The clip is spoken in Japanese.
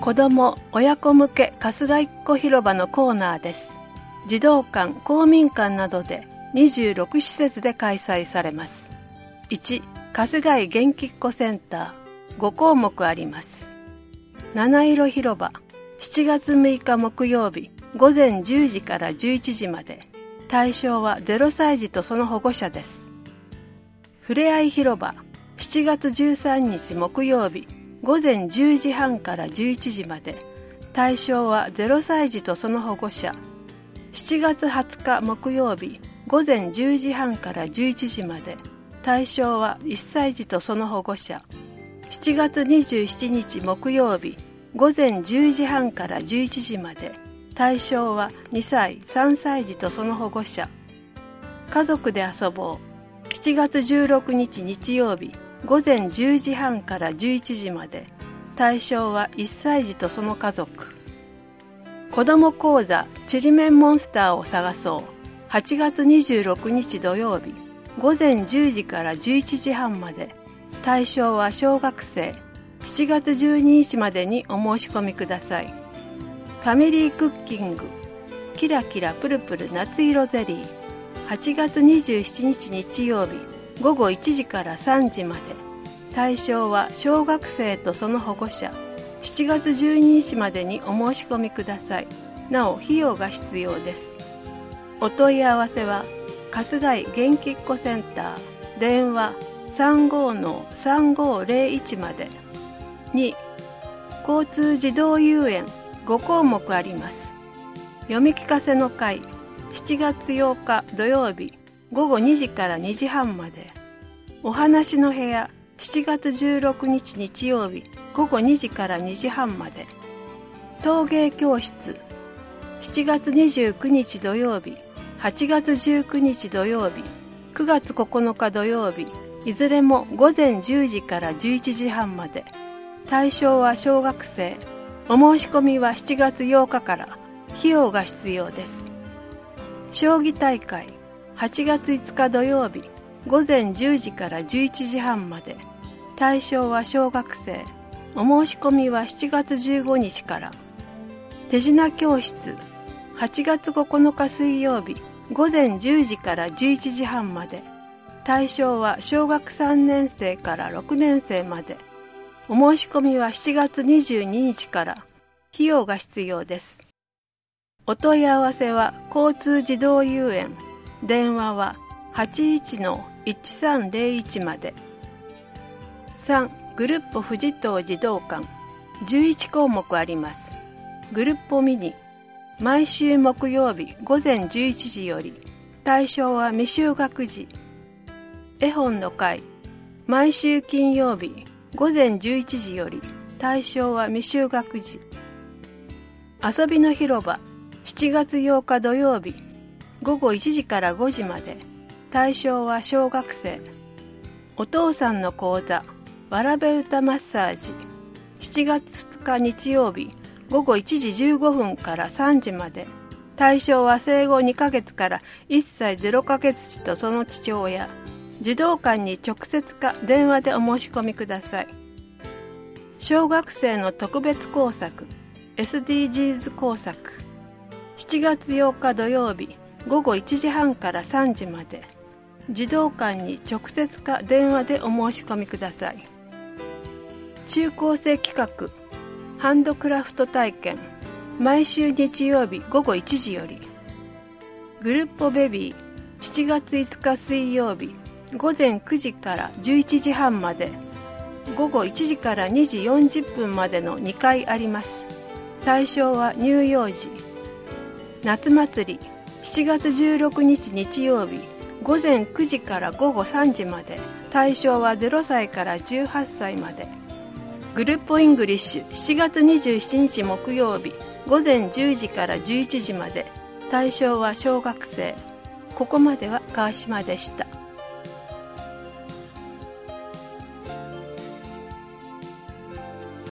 子ども親子向け春日一個広場のコーナーです。児童館、公民館などで26施設で開催されます。1、春日井元気っ子センター、5項目あります。七色広場、7月6日木曜日午前10時から11時まで。対象は0歳児とその保護者です。ふれあい広場、7月13日木曜日午前10時半から11時まで。対象は0歳児とその保護者。7月20日木曜日午前10時半から11時まで。対象は1歳児とその保護者。7月27日木曜日午前10時半から11時まで。対象は2歳、3歳児とその保護者。家族で遊ぼう。7月16日日曜日午前10時半から11時まで。対象は1歳児とその家族。子ども講座ちりめんモンスターを探そう。8月26日土曜日午前10時から11時半まで。対象は小学生。7月12日までにお申し込みください。ファミリークッキングキラキラプルプル夏色ゼリー。8月27日日曜日午後1時から3時まで。対象は小学生とその保護者。7月12日までにお申し込みください。なお費用が必要です。お問い合わせは春日井元気っ子センター、電話 35-3501 まで。2、交通児童遊園、5項目あります。読み聞かせの会、7月8日土曜日午後2時から2時半まで。お話の部屋、7月16日日曜日午後2時から2時半まで。陶芸教室、7月29日土曜日、8月19日土曜日、9月9日土曜日、いずれも午前10時から11時半まで。対象は小学生。お申し込みは7月8日から。費用が必要です。将棋大会、8月5日土曜日午前10時から11時半まで。対象は小学生。お申し込みは7月15日から。手品教室、8月9日水曜日午前10時から11時半まで。対象は小学3年生から6年生まで。お申し込みは7月22日から。費用が必要です。お問い合わせは交通児童遊園、電話は 81-1301 まで。3、グルッポ富士島児童館、11項目あります。グルッポミニ、毎週木曜日午前11時より。対象は未就学児。絵本の会、毎週金曜日午前11時より。対象は未就学児。遊びの広場、7月8日土曜日午後1時から5時まで。対象は小学生。お父さんの講座、わらべ歌マッサージ、7月2日日曜日午後1時15分から3時まで。対象は生後2ヶ月から1歳0ヶ月児とその父親。児童館に直接か電話でお申し込みください。小学生の特別工作、SDGs 工作、7月8日土曜日午後1時半から3時まで。児童館に直接か電話でお申し込みください。中高生企画、ハンドクラフト体験、毎週日曜日午後1時より。グルッポベビー、7月5日水曜日午前9時から11時半まで。午後1時から2時40分までの2回あります。対象は乳幼児。夏祭り、7月16日日曜日午前9時から午後3時まで。対象は0歳から18歳まで。グルッポイングリッシュ、7月27日木曜日午前10時から11時まで。対象は小学生。ここまでは川島でした。